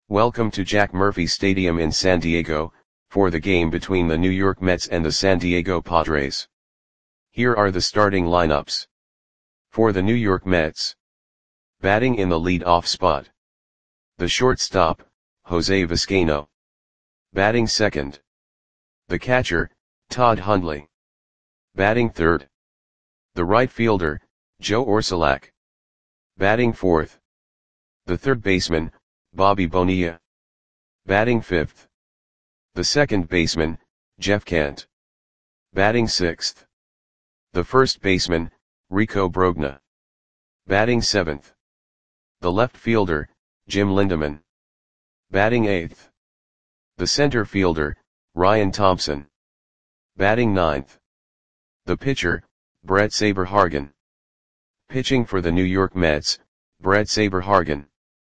Welcome to Jack Murphy Stadium in San Diego, for the game between the New York Mets and the San Diego Padres. Here are the starting lineups. For the New York Mets. Batting in the lead-off spot. The shortstop, Jose Vizcaino. Batting second. The catcher, Todd Hundley. Batting third. The right fielder, Joe Orsulak. Batting fourth. The third baseman, Bobby Bonilla. Batting fifth. The second baseman, Jeff Kent. Batting sixth. The first baseman, Rico Brogna. Batting seventh. The left fielder, Jim Lindemann. Batting eighth. The center fielder, Ryan Thompson. Batting ninth. The pitcher, Brett Saberhagen. Pitching for the New York Mets, Brett Saberhagen.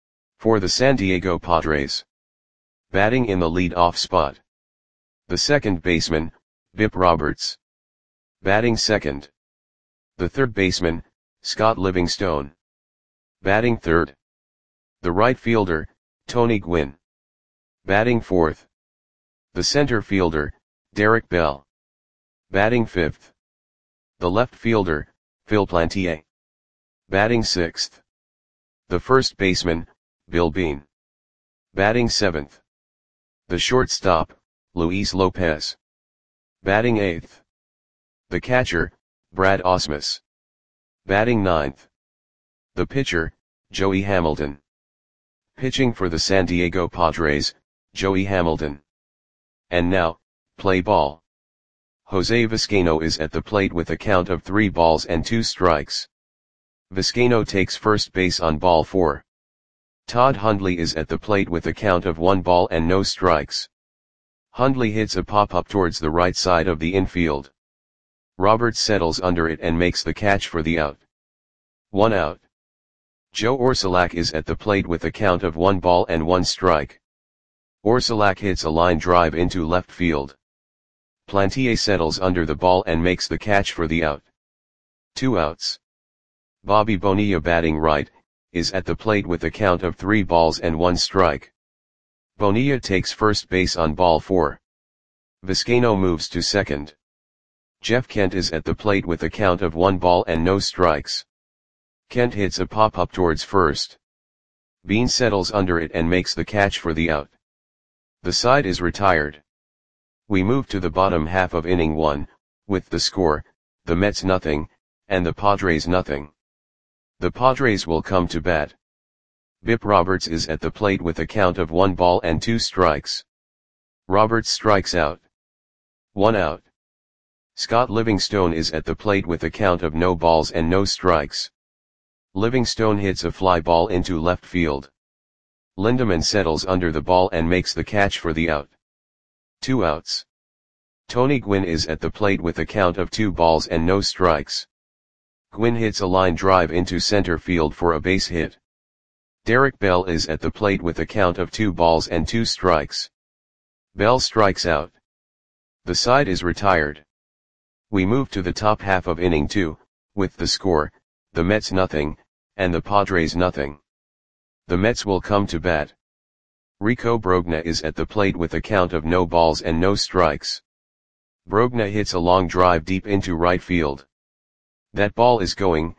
For the San Diego Padres. Batting in the lead-off spot. The second baseman, Bip Roberts. Batting second. The third baseman, Scott Livingstone. Batting third. The right fielder, Tony Gwynn. Batting fourth. The center fielder, Derek Bell. Batting fifth. The left fielder, Phil Plantier. Batting sixth. The first baseman, Bill Bean. Batting seventh. The shortstop, Luis Lopez. Batting eighth. The catcher, Brad Ausmus. Batting ninth. The pitcher, Joey Hamilton. Pitching for the San Diego Padres, Joey Hamilton. And now, play ball. Jose Vizcaino is at the plate with a count of 3 balls and 2 strikes. Vizcaino takes first base on ball 4. Todd Hundley is at the plate with a count of 1 ball and no strikes. Hundley hits a pop-up towards the right side of the infield. Roberts settles under it and makes the catch for the out. 1 out. Joe Orsulak is at the plate with a count of 1 ball and 1 strike. Orsulak hits a line drive into left field. Plantier settles under the ball and makes the catch for the out. 2 outs. Bobby Bonilla, batting right, is at the plate with a count of 3 balls and 1 strike. Bonilla takes first base on ball 4. Vizcaino moves to second. Jeff Kent is at the plate with a count of 1 ball and no strikes. Kent hits a pop-up towards first. Bean settles under it and makes the catch for the out. The side is retired. We move to the bottom half of inning 1, with the score, the Mets nothing, and the Padres nothing. The Padres will come to bat. Bip Roberts is at the plate with a count of 1 ball and 2 strikes. Roberts strikes out. 1 out. Scott Livingstone is at the plate with a count of no balls and no strikes. Livingstone hits a fly ball into left field. Lindemann settles under the ball and makes the catch for the out. 2 outs. Tony Gwynn is at the plate with a count of 2 balls and no strikes. Gwynn hits a line drive into center field for a base hit. Derek Bell is at the plate with a count of 2 balls and 2 strikes. Bell strikes out. The side is retired. We move to the top half of inning 2, with the score, the Mets nothing, and the Padres nothing. The Mets will come to bat. Rico Brogna is at the plate with a count of no balls and no strikes. Brogna hits a long drive deep into right field. That ball is gone.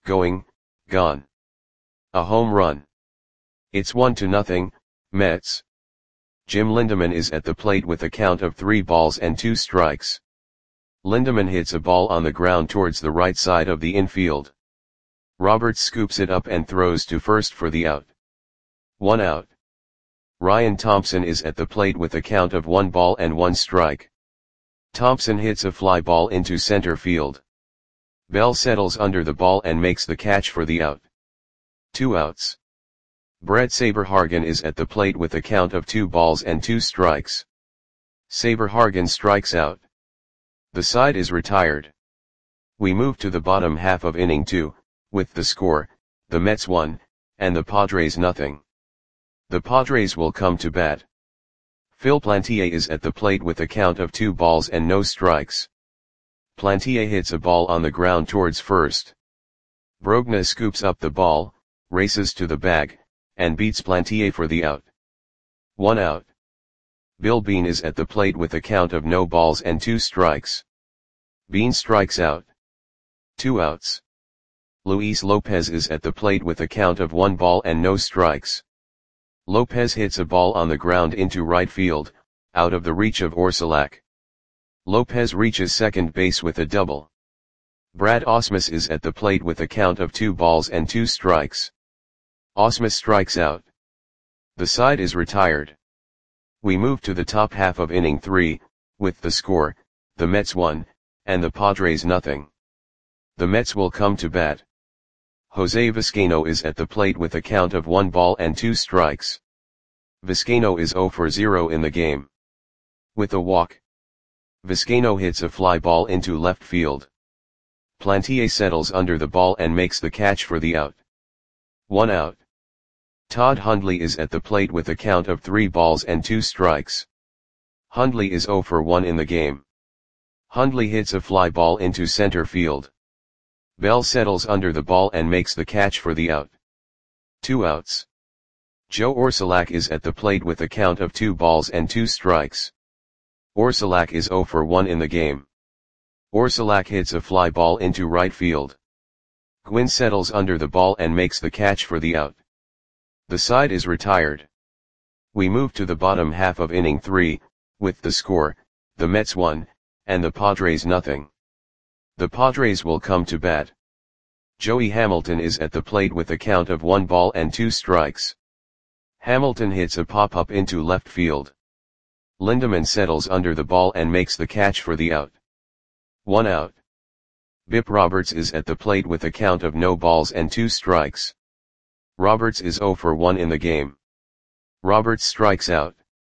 A home run. It's 1-0, Mets. Jim Lindemann is at the plate with a count of 3 balls and 2 strikes. Lindemann hits a ball on the ground towards the right side of the infield. Roberts scoops it up and throws to first for the out. 1 out. Ryan Thompson is at the plate with a count of 1 ball and 1 strike. Thompson hits a fly ball into center field. Bell settles under the ball and makes the catch for the out. 2 outs. Brett Saberhagen is at the plate with a count of 2 balls and 2 strikes. Saberhagen strikes out. The side is retired. We move to the bottom half of inning 2, with the score, the Mets 1, and the Padres nothing. The Padres will come to bat. Phil Plantier is at the plate with a count of 2 balls and no strikes. Plantier hits a ball on the ground towards first. Brogna scoops up the ball, races to the bag, and beats Plantier for the out. 1 out. Bill Bean is at the plate with a count of no balls and 2 strikes. Bean strikes out. 2 outs. Luis Lopez is at the plate with a count of 1 ball and no strikes. Lopez hits a ball on the ground into right field, out of the reach of Orsulak. Lopez reaches second base with a double. Brad Ausmus is at the plate with a count of 2 balls and 2 strikes. Ausmus strikes out. The side is retired. We move to the top half of inning 3, with the score, the Mets 1, and the Padres nothing. The Mets will come to bat. Jose Vizcaino is at the plate with a count of 1 ball and 2 strikes. Vizcaino is 0 for 0 in the game. With a walk, Vizcaino hits a fly ball into left field. Plantier settles under the ball and makes the catch for the out. 1 out. Todd Hundley is at the plate with a count of 3 balls and 2 strikes. Hundley is 0 for 1 in the game. Hundley hits a fly ball into center field. Bell settles under the ball and makes the catch for the out. 2 outs. Joe Orsulak is at the plate with a count of 2 balls and 2 strikes. Orsulak is 0 for 1 in the game. Orsulak hits a fly ball into right field. Gwynn settles under the ball and makes the catch for the out. The side is retired. We move to the bottom half of inning 3, with the score, the Mets 1, and the Padres nothing. The Padres will come to bat. Joey Hamilton is at the plate with a count of 1 ball and 2 strikes. Hamilton hits a pop-up into left field. Lindemann settles under the ball and makes the catch for the out. 1 out. Bip Roberts is at the plate with a count of no balls and 2 strikes. Roberts is 0 for 1 in the game. Roberts strikes out.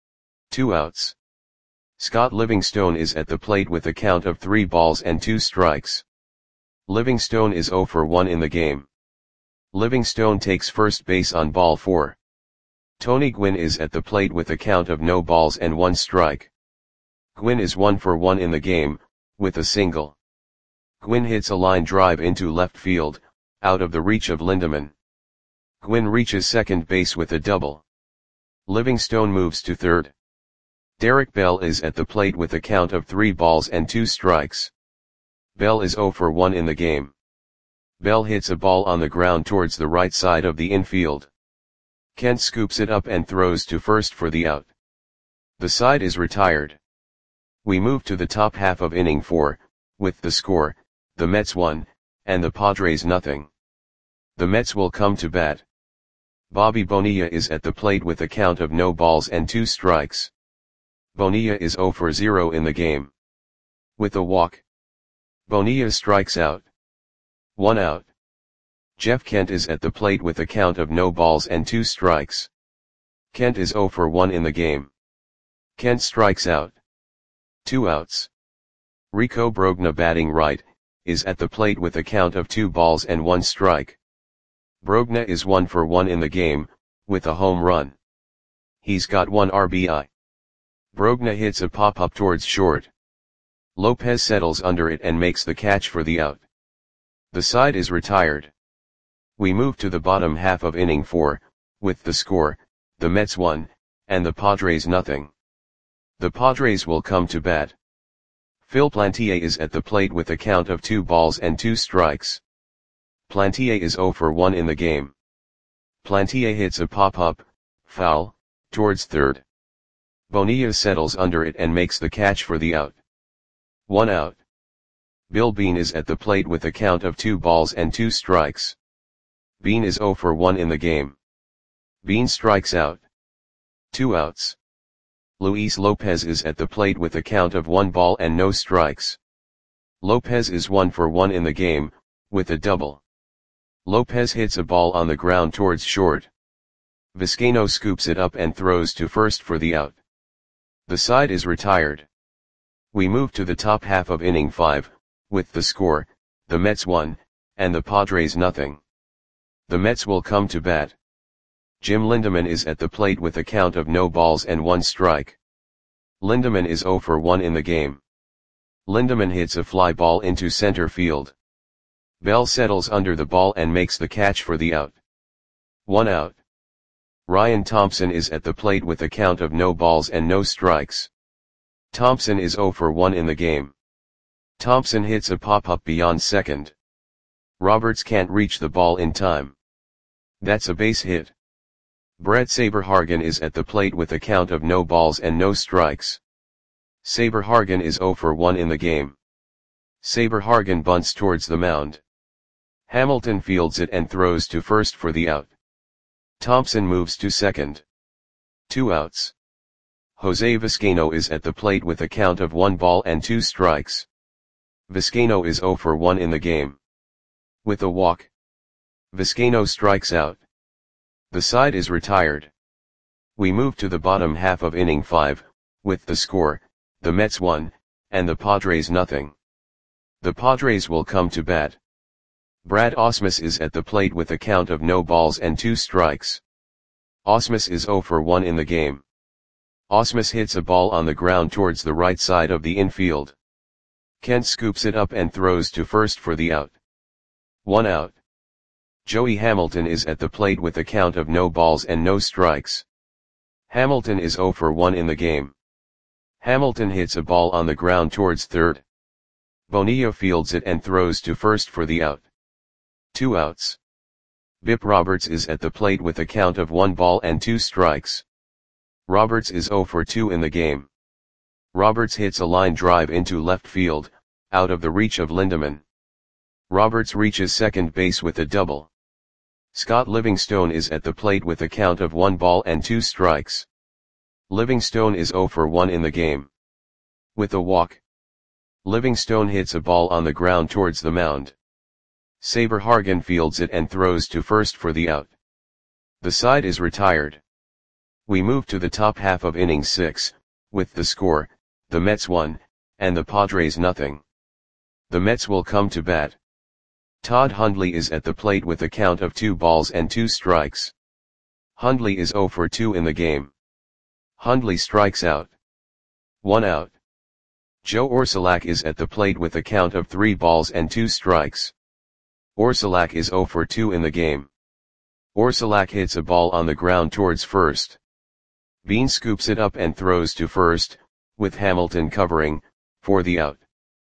2 outs. Scott Livingstone is at the plate with a count of 3 balls and 2 strikes. Livingstone is 0 for 1 in the game. Livingstone takes first base on ball 4. Tony Gwynn is at the plate with a count of no balls and 1 strike. Gwynn is 1 for 1 in the game, with a single. Gwynn hits a line drive into left field, out of the reach of Lindemann. Gwynn reaches second base with a double. Livingstone moves to third. Derek Bell is at the plate with a count of 3 balls and 2 strikes. Bell is 0 for 1 in the game. Bell hits a ball on the ground towards the right side of the infield. Kent scoops it up and throws to first for the out. The side is retired. We move to the top half of inning 4, with the score, the Mets 1, and the Padres nothing. The Mets will come to bat. Bobby Bonilla is at the plate with a count of no balls and 2 strikes. Bonilla is 0 for 0 in the game. With a walk, Bonilla strikes out. 1 out. Jeff Kent is at the plate with a count of no balls and 2 strikes. Kent is 0 for 1 in the game. Kent strikes out. 2 outs. Rico Brogna, batting right, is at the plate with a count of 2 balls and 1 strike. Brogna is 1 for 1 in the game, with a home run. He's got 1 RBI. Brogna hits a pop-up towards short. Lopez settles under it and makes the catch for the out. The side is retired. We move to the bottom half of inning 4, with the score, the Mets 1, and the Padres nothing. The Padres will come to bat. Phil Plantier is at the plate with a count of 2 balls and 2 strikes. Plantier is 0 for 1 in the game. Plantier hits a pop-up, foul, towards third. Bonilla settles under it and makes the catch for the out. 1 out. Bill Bean is at the plate with a count of 2 balls and 2 strikes. Bean is 0 for 1 in the game. Bean strikes out. 2 outs. Luis Lopez is at the plate with a count of 1 ball and no strikes. Lopez is 1 for 1 in the game, with a double. Lopez hits a ball on the ground towards short. Vizcaino scoops it up and throws to first for the out. The side is retired. We move to the top half of inning 5, with the score, the Mets 1, and the Padres nothing. The Mets will come to bat. Jim Lindemann is at the plate with a count of no balls and 1 strike. Lindemann is 0 for 1 in the game. Lindemann hits a fly ball into center field. Bell settles under the ball and makes the catch for the out. 1 out. Ryan Thompson is at the plate with a count of no balls and no strikes. Thompson is 0 for 1 in the game. Thompson hits a pop-up beyond second. Roberts can't reach the ball in time. That's a base hit. Brett Saberhagen is at the plate with a count of no balls and no strikes. Saberhagen is 0 for 1 in the game. Saberhagen bunts towards the mound. Hamilton fields it and throws to first for the out. Thompson moves to second. 2 outs. Jose Vizcaino is at the plate with a count of 1 ball and 2 strikes. Vizcaino is 0 for 1 in the game. With a walk, Vizcaino strikes out. The side is retired. We move to the bottom half of inning 5, with the score, the Mets 1, and the Padres nothing. The Padres will come to bat. Brad Ausmus is at the plate with a count of no balls and 2 strikes. Ausmus is 0 for 1 in the game. Ausmus hits a ball on the ground towards the right side of the infield. Kent scoops it up and throws to first for the out. 1 out. Joey Hamilton is at the plate with a count of no balls and no strikes. Hamilton is 0 for 1 in the game. Hamilton hits a ball on the ground towards third. Bonilla fields it and throws to first for the out. 2 outs. Bip Roberts is at the plate with a count of 1 ball and 2 strikes. Roberts is 0 for 2 in the game. Roberts hits a line drive into left field, out of the reach of Lindeman. Roberts reaches second base with a double. Scott Livingstone is at the plate with a count of 1 ball and 2 strikes. Livingstone is 0 for 1 in the game. With a walk, Livingstone hits a ball on the ground towards the mound. Saberhagen fields it and throws to first for the out. The side is retired. We move to the top half of inning 6, with the score, the Mets 1, and the Padres nothing. The Mets will come to bat. Todd Hundley is at the plate with a count of 2 balls and 2 strikes. Hundley is 0 for 2 in the game. Hundley strikes out. 1 out. Joe Orsulak is at the plate with a count of 3 balls and 2 strikes. Orsulak is 0 for 2 in the game. Orsulak hits a ball on the ground towards first. Bean scoops it up and throws to first, with Hamilton covering, for the out.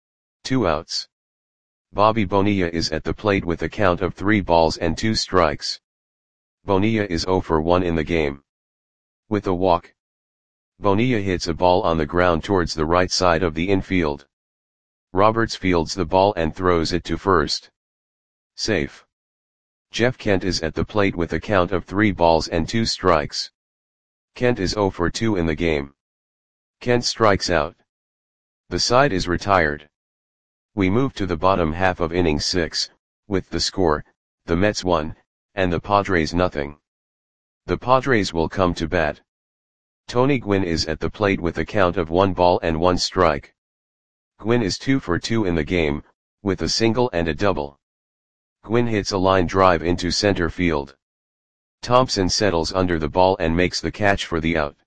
2 outs. Bobby Bonilla is at the plate with a count of 3 balls and 2 strikes. Bonilla is 0 for 1 in the game. With a walk, Bonilla hits a ball on the ground towards the right side of the infield. Roberts fields the ball and throws it to first. Safe. Jeff Kent is at the plate with a count of 3 balls and 2 strikes. Kent is 0 for 2 in the game. Kent strikes out. The side is retired. We move to the bottom half of inning 6, with the score, the Mets 1, and the Padres nothing. The Padres will come to bat. Tony Gwynn is at the plate with a count of 1 ball and 1 strike. Gwynn is 2 for 2 in the game, with a single and a double. Gwynn hits a line drive into center field. Thompson settles under the ball and makes the catch for the out.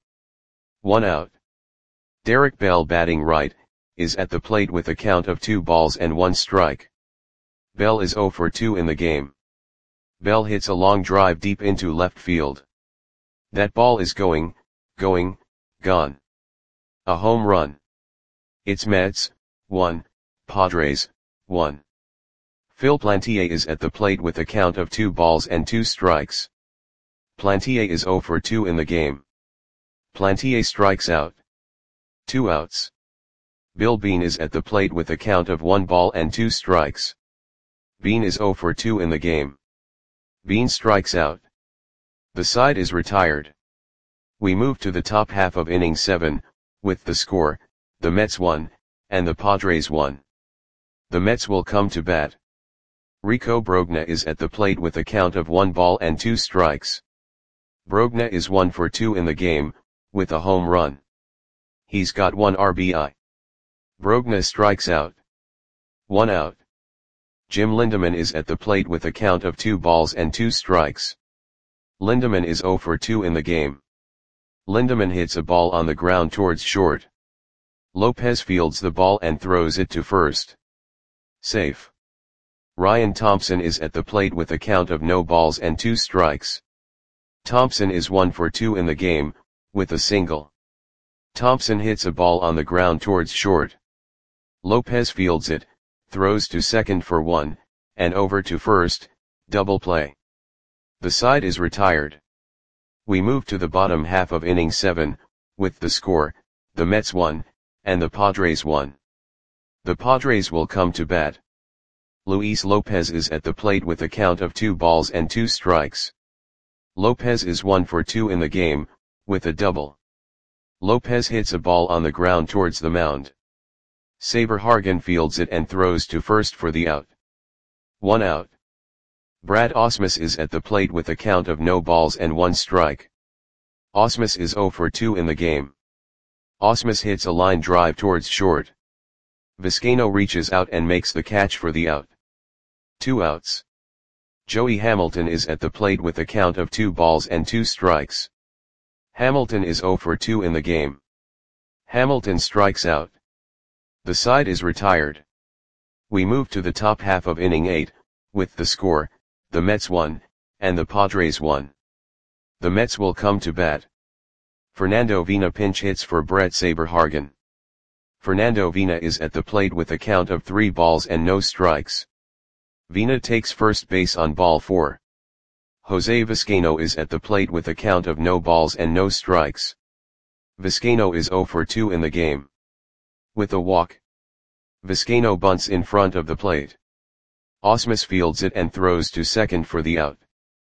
1 out. Derek Bell, batting right, is at the plate with a count of 2 balls and 1 strike. Bell is 0 for 2 in the game. Bell hits a long drive deep into left field. That ball is gone. A home run. It's Mets 1, Padres 1. Phil Plantier is at the plate with a count of 2 balls and 2 strikes. Plantier is 0 for 2 in the game. Plantier strikes out. 2 outs. Bill Bean is at the plate with a count of 1 ball and 2 strikes. Bean is 0 for 2 in the game. Bean strikes out. The side is retired. We move to the top half of inning 7, with the score, the Mets 1, and the Padres 1. The Mets will come to bat. Rico Brogna is at the plate with a count of 1 ball and 2 strikes. Brogna is 1 for 2 in the game, with a home run. He's got 1 RBI. Brogna strikes out. 1 out. Jim Lindeman is at the plate with a count of 2 balls and 2 strikes. Lindeman is 0 for 2 in the game. Lindeman hits a ball on the ground towards short. Lopez fields the ball and throws it to first. Safe. Ryan Thompson is at the plate with a count of no balls and 2 strikes. Thompson is 1 for 2 in the game, with a single. Thompson hits a ball on the ground towards short. Lopez fields it, throws to second for 1, and over to first, double play. The side is retired. We move to the bottom half of inning 7, with the score, the Mets 1, and the Padres 1. The Padres will come to bat. Luis Lopez is at the plate with a count of 2 balls and 2 strikes. Lopez is 1 for 2 in the game, with a double. Lopez hits a ball on the ground towards the mound. Saberhagen fields it and throws to first for the out. 1 out. Brad Ausmus is at the plate with a count of no balls and 1 strike. Ausmus is 0 for 2 in the game. Ausmus hits a line drive towards short. Vizcaino reaches out and makes the catch for the out. 2 outs. Joey Hamilton is at the plate with a count of 2 balls and 2 strikes. Hamilton is 0 for 2 in the game. Hamilton strikes out. The side is retired. We move to the top half of inning 8, with the score, the Mets 1, and the Padres 1. The Mets will come to bat. Fernando Vina pinch hits for Brett Saberhagen. Fernando Vina is at the plate with a count of 3 balls and no strikes. Vina takes first base on ball 4. Jose Vizcaino is at the plate with a count of no balls and no strikes. Vizcaino is 0 for 2 in the game. With a walk, Vizcaino bunts in front of the plate. Ausmus fields it and throws to second for the out.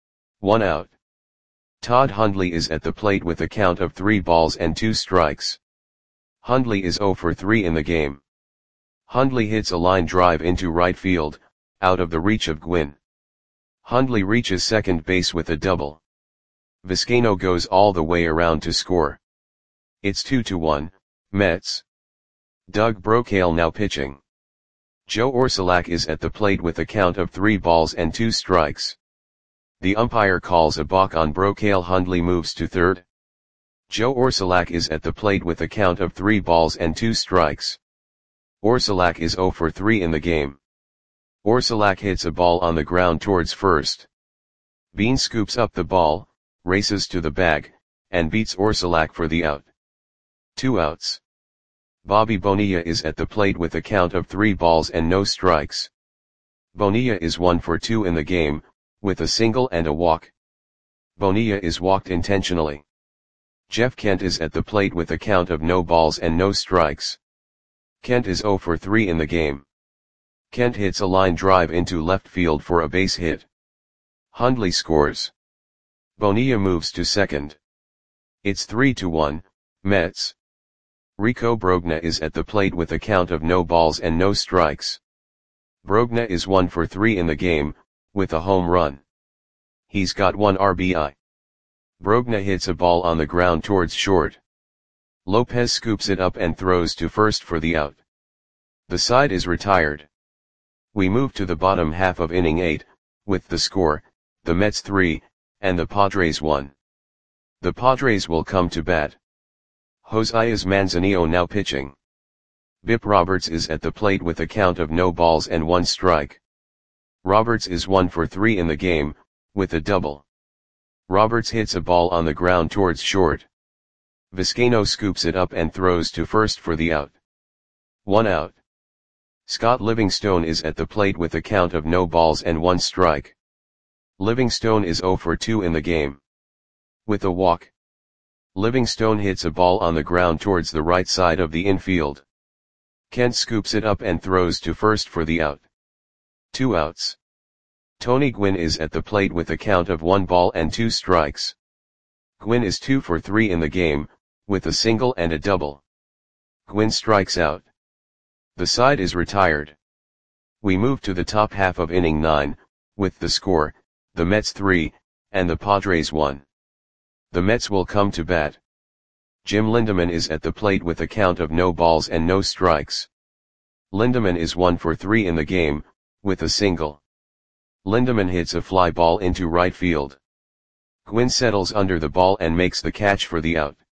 1 out. Todd Hundley is at the plate with a count of 3 balls and 2 strikes. Hundley is 0 for 3 in the game. Hundley hits a line drive into right field, out of the reach of Gwynn. Hundley reaches second base with a double. Vizcaino goes all the way around to score. It's 2-1, Mets. Doug Brocail now pitching. Joe Orsulak is at the plate with a count of 3 balls and 2 strikes. The umpire calls a balk on Brocail. Hundley moves to third. Joe Orsulak is at the plate with a count of 3 balls and 2 strikes. Orsulak is 0 for 3 in the game. Orsulak hits a ball on the ground towards first. Bean scoops up the ball, races to the bag, and beats Orsulak for the out. 2 outs. Bobby Bonilla is at the plate with a count of 3 balls and no strikes. Bonilla is 1 for 2 in the game, with a single and a walk. Bonilla is walked intentionally. Jeff Kent is at the plate with a count of no balls and no strikes. Kent is 0 for 3 in the game. Kent hits a line drive into left field for a base hit. Hundley scores. Bonilla moves to second. It's 3-1, Mets. Rico Brogna is at the plate with a count of no balls and no strikes. Brogna is 1 for 3 in the game, with a home run. He's got 1 RBI. Brogna hits a ball on the ground towards short. Lopez scoops it up and throws to first for the out. The side is retired. We move to the bottom half of inning 8, with the score, the Mets 3, and the Padres 1. The Padres will come to bat. Josias Manzanillo now pitching. Bip Roberts is at the plate with a count of no balls and 1 strike. Roberts is 1 for 3 in the game, with a double. Roberts hits a ball on the ground towards short. Vizcaino scoops it up and throws to first for the out. 1 out. Scott Livingstone is at the plate with a count of no balls and 1 strike. Livingstone is 0 for 2 in the game. With a walk, Livingstone hits a ball on the ground towards the right side of the infield. Kent scoops it up and throws to first for the out. 2 outs. Tony Gwynn is at the plate with a count of 1 ball and 2 strikes. Gwynn is 2 for 3 in the game, with a single and a double. Gwynn strikes out. The side is retired. We move to the top half of inning 9, with the score, the Mets 3, and the Padres 1. The Mets will come to bat. Jim Lindeman is at the plate with a count of no balls and no strikes. Lindeman is 1 for 3 in the game, with a single. Lindeman hits a fly ball into right field. Gwynn settles under the ball and makes the catch for the out.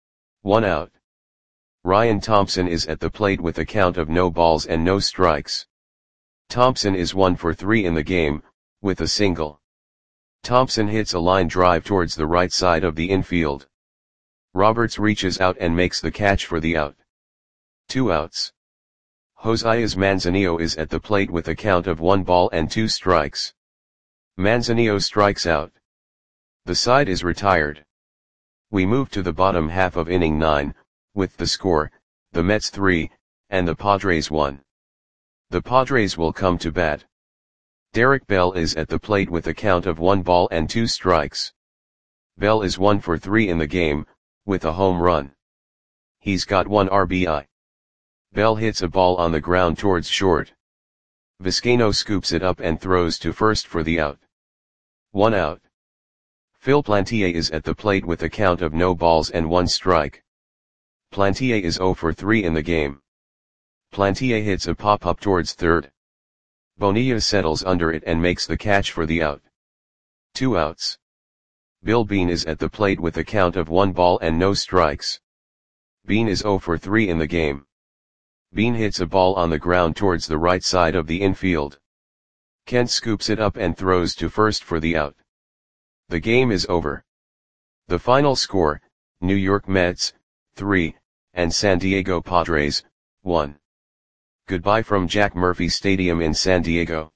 1 out. Ryan Thompson is at the plate with a count of no balls and no strikes. Thompson is 1 for 3 in the game, with a single. Thompson hits a line drive towards the right side of the infield. Roberts reaches out and makes the catch for the out. 2 outs. Josias Manzanillo is at the plate with a count of 1 ball and 2 strikes. Manzanillo strikes out. The side is retired. We move to the bottom half of inning 9, with the score, the Mets 3, and the Padres 1. The Padres will come to bat. Derek Bell is at the plate with a count of 1 ball and 2 strikes. Bell is 1 for 3 in the game, with a home run. He's got 1 RBI. Bell hits a ball on the ground towards short. Vizcaino scoops it up and throws to first for the out. 1 out. Phil Plantier is at the plate with a count of no balls and 1 strike. Plantier is 0 for 3 in the game. Plantier hits a pop-up towards third. Bonilla settles under it and makes the catch for the out. 2 outs. Bill Bean is at the plate with a count of 1 ball and no strikes. Bean is 0 for 3 in the game. Bean hits a ball on the ground towards the right side of the infield. Kent scoops it up and throws to first for the out. The game is over. The final score, New York Mets, 3, and San Diego Padres, 1. Goodbye from Jack Murphy Stadium in San Diego.